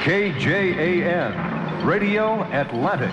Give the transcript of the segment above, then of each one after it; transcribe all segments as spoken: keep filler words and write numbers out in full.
K J A N, Radio Atlantic.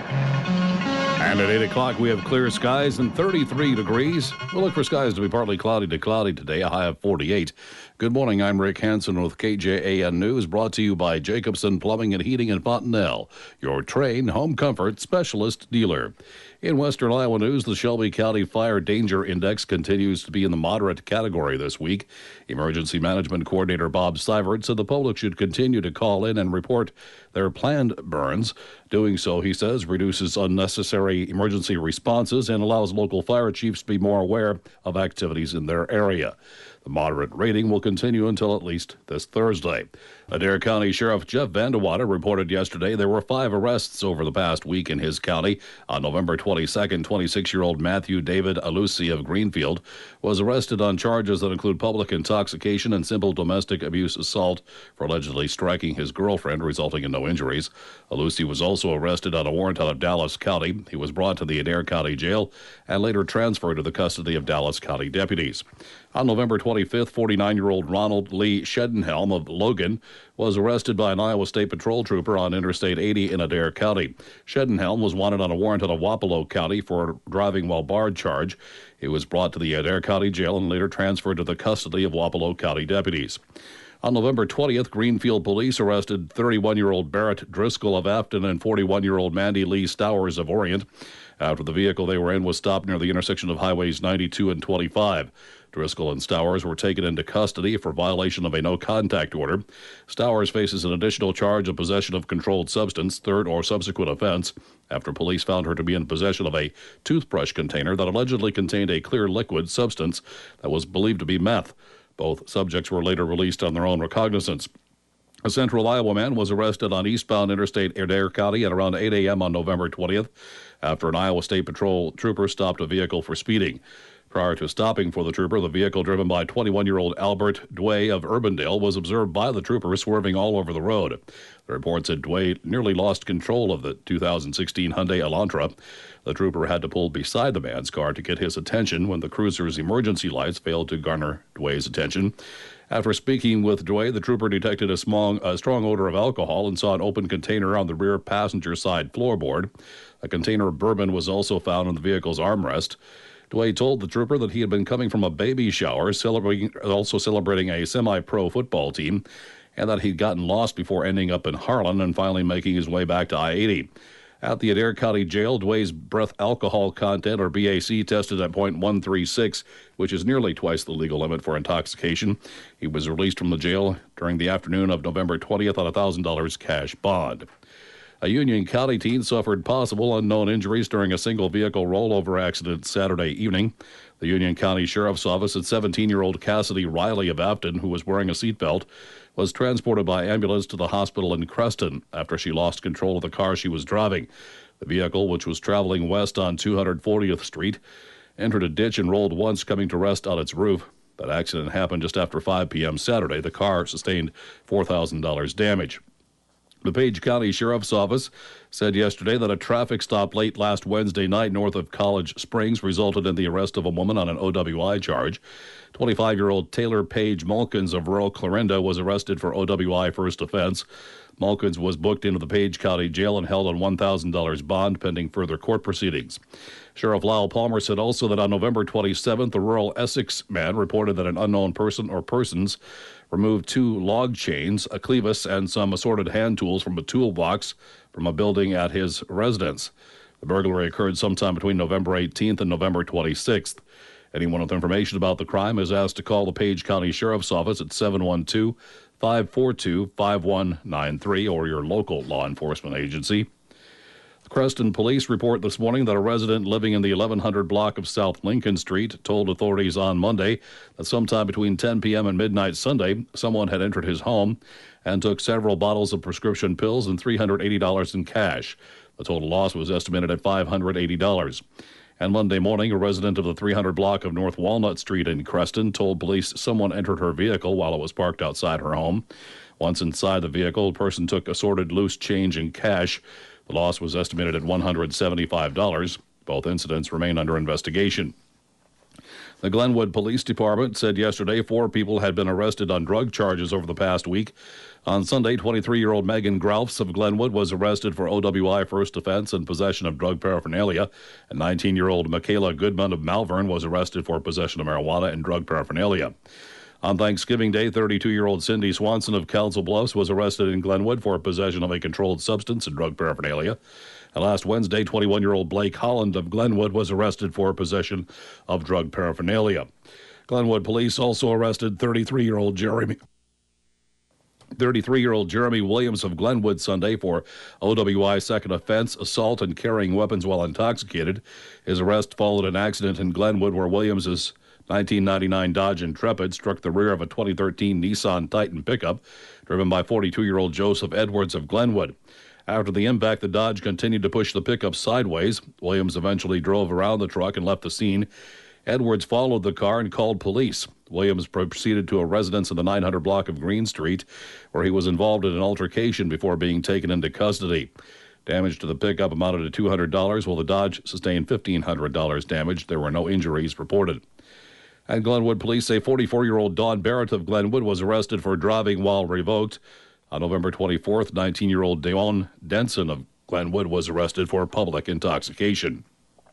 And at eight o'clock, we have clear skies and thirty-three degrees. We'll look for skies to be partly cloudy to cloudy today, a high of forty-eight. Good morning, I'm Rick Hansen with K J A N News, brought to you by Jacobson Plumbing and Heating in Fontenelle, your Trane home comfort specialist dealer. In Western Iowa news, the Shelby County Fire Danger Index continues to be in the moderate category this week. Emergency Management Coordinator Bob Seivert said the public should continue to call in and report their planned burns. Doing so, he says, reduces unnecessary emergency responses and allows local fire chiefs to be more aware of activities in their area. The moderate rating will continue until at least this Thursday. Adair County Sheriff Jeff Vandewater reported yesterday there were five arrests over the past week in his county. On November twenty-second, twenty-six-year-old Matthew David Alusi of Greenfield was arrested on charges that include public intoxication and simple domestic abuse assault for allegedly striking his girlfriend, resulting in no injuries. Alusi was also arrested on a warrant out of Dallas County. He was brought to the Adair County Jail and later transferred to the custody of Dallas County deputies. On November twenty-fifth, forty-nine-year-old Ronald Lee Shedenhelm of Logan was arrested by an Iowa State Patrol trooper on Interstate eighty in Adair County. Shedenhelm was wanted on a warrant out of Wapello County for driving while barred charge. He was brought to the Adair County Jail and later transferred to the custody of Wapello County deputies. On November twentieth, Greenfield police arrested thirty-one-year-old Barrett Driscoll of Afton and forty-one-year-old Mandy Lee Stowers of Orient after the vehicle they were in was stopped near the intersection of Highways ninety-two and twenty-five. Driscoll and Stowers were taken into custody for violation of a no-contact order. Stowers faces an additional charge of possession of controlled substance, third or subsequent offense, after police found her to be in possession of a toothbrush container that allegedly contained a clear liquid substance that was believed to be meth. Both subjects were later released on their own recognizance. A Central Iowa man was arrested on eastbound Interstate Adair County at around eight a.m. on November twentieth after an Iowa State Patrol trooper stopped a vehicle for speeding. Prior to stopping for the trooper, the vehicle driven by twenty-one-year-old Albert Dway of Urbandale was observed by the trooper swerving all over the road. The report said Dway nearly lost control of the two thousand sixteen Hyundai Elantra. The trooper had to pull beside the man's car to get his attention when the cruiser's emergency lights failed to garner Dway's attention. After speaking with Dway, the trooper detected a strong, a strong odor of alcohol and saw an open container on the rear passenger side floorboard. A container of bourbon was also found in the vehicle's armrest. Dway told the trooper that he had been coming from a baby shower, celebrating, also celebrating a semi-pro football team, and that he'd gotten lost before ending up in Harlan and finally making his way back to I eighty. At the Adair County Jail, Dway's breath alcohol content, or B A C, tested at point one three six, which is nearly twice the legal limit for intoxication. He was released from the jail during the afternoon of November twentieth on a one thousand dollars cash bond. A Union County teen suffered possible unknown injuries during a single-vehicle rollover accident Saturday evening. The Union County Sheriff's Office said seventeen-year-old Cassidy Riley of Afton, who was wearing a seatbelt, was transported by ambulance to the hospital in Creston after she lost control of the car she was driving. The vehicle, which was traveling west on two hundred fortieth Street, entered a ditch and rolled once, coming to rest on its roof. That accident happened just after five p.m. Saturday. The car sustained four thousand dollars damage. The Page County Sheriff's Office said yesterday that a traffic stop late last Wednesday night north of College Springs resulted in the arrest of a woman on an O W I charge. twenty-five-year-old Taylor Page Mulkins of rural Clarinda was arrested for O W I first offense. Mulkins was booked into the Page County Jail and held on one thousand dollars bond pending further court proceedings. Sheriff Lyle Palmer said also that on November twenty-seventh, a rural Essex man reported that an unknown person or persons removed two log chains, a clevis, and some assorted hand tools from a toolbox from a building at his residence. The burglary occurred sometime between November eighteenth and November twenty-sixth. Anyone with information about the crime is asked to call the Page County Sheriff's Office at seven one two, five four two, five one nine three or your local law enforcement agency. The Creston Police report this morning that a resident living in the eleven hundred block of South Lincoln Street told authorities on Monday that sometime between ten p.m. and midnight Sunday, someone had entered his home and took several bottles of prescription pills and three hundred eighty dollars in cash. The total loss was estimated at five hundred eighty dollars. And Monday morning, a resident of the three hundred block of North Walnut Street in Creston told police someone entered her vehicle while it was parked outside her home. Once inside the vehicle, a person took assorted loose change and cash. The loss was estimated at one hundred seventy-five dollars. Both incidents remain under investigation. The Glenwood Police Department said yesterday four people had been arrested on drug charges over the past week. On Sunday, twenty-three-year-old Megan Groufs of Glenwood was arrested for O W I first offense and possession of drug paraphernalia. And nineteen-year-old Michaela Goodman of Malvern was arrested for possession of marijuana and drug paraphernalia. On Thanksgiving Day, thirty-two-year-old Cindy Swanson of Council Bluffs was arrested in Glenwood for possession of a controlled substance and drug paraphernalia. And last Wednesday, twenty-one-year-old Blake Holland of Glenwood was arrested for possession of drug paraphernalia. Glenwood police also arrested thirty-three-year-old Jeremy thirty-three-year-old Jeremy Williams of Glenwood Sunday for O W I second offense, assault and carrying weapons while intoxicated. His arrest followed an accident in Glenwood where Williams's nineteen ninety-nine Dodge Intrepid struck the rear of a twenty thirteen Nissan Titan pickup driven by forty-two-year-old Joseph Edwards of Glenwood. After the impact, the Dodge continued to push the pickup sideways. Williams eventually drove around the truck and left the scene. Edwards followed the car and called police. Williams proceeded to a residence in the nine hundred block of Green Street, where he was involved in an altercation before being taken into custody. Damage to the pickup amounted to two hundred dollars, while the Dodge sustained fifteen hundred dollars damage. There were no injuries reported. And Glenwood police say forty-four-year-old Dawn Barrett of Glenwood was arrested for driving while revoked. On November twenty-fourth, nineteen-year-old Dawn Denson of Glenwood was arrested for public intoxication.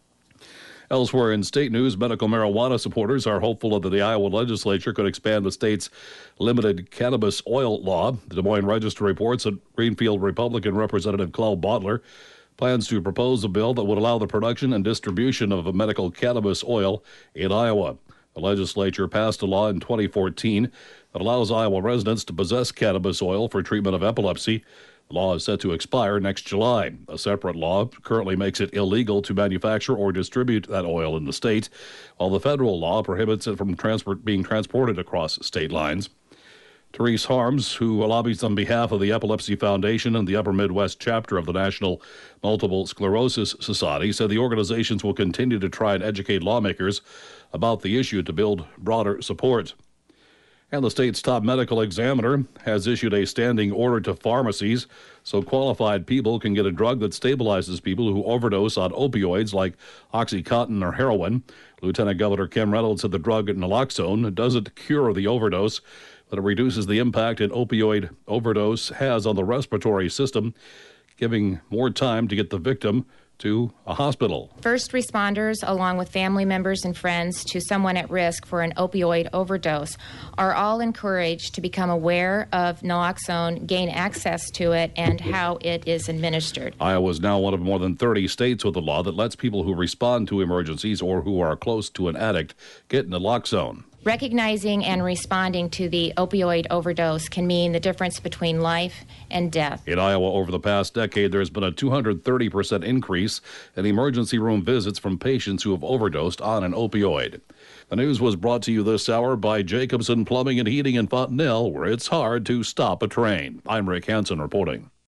Elsewhere in state news, medical marijuana supporters are hopeful that the Iowa legislature could expand the state's limited cannabis oil law. The Des Moines Register reports that Greenfield Republican Representative Claude Bottler plans to propose a bill that would allow the production and distribution of medical cannabis oil in Iowa. The legislature passed a law in twenty fourteen that allows Iowa residents to possess cannabis oil for treatment of epilepsy. The law is set to expire next July. A separate law currently makes it illegal to manufacture or distribute that oil in the state, while the federal law prohibits it from transport being transported across state lines. Therese Harms, who lobbies on behalf of the Epilepsy Foundation and the Upper Midwest chapter of the National Multiple Sclerosis Society, said the organizations will continue to try and educate lawmakers about the issue to build broader support. And the state's top medical examiner has issued a standing order to pharmacies so qualified people can get a drug that stabilizes people who overdose on opioids like OxyContin or heroin. Lieutenant Governor Kim Reynolds said the drug naloxone doesn't cure the overdose, but it reduces the impact an opioid overdose has on the respiratory system, giving more time to get the victim to a hospital. First responders, along with family members and friends to someone at risk for an opioid overdose, are all encouraged to become aware of naloxone, gain access to it, and how it is administered. Iowa is now one of more than thirty states with a law that lets people who respond to emergencies or who are close to an addict get naloxone. Recognizing and responding to the opioid overdose can mean the difference between life and death. In Iowa, over the past decade, there's been a two hundred thirty percent increase in emergency room visits from patients who have overdosed on an opioid. The news was brought to you this hour by Jacobson Plumbing and Heating in Fontenelle, where it's hard to stop a train. I'm Rick Hansen reporting.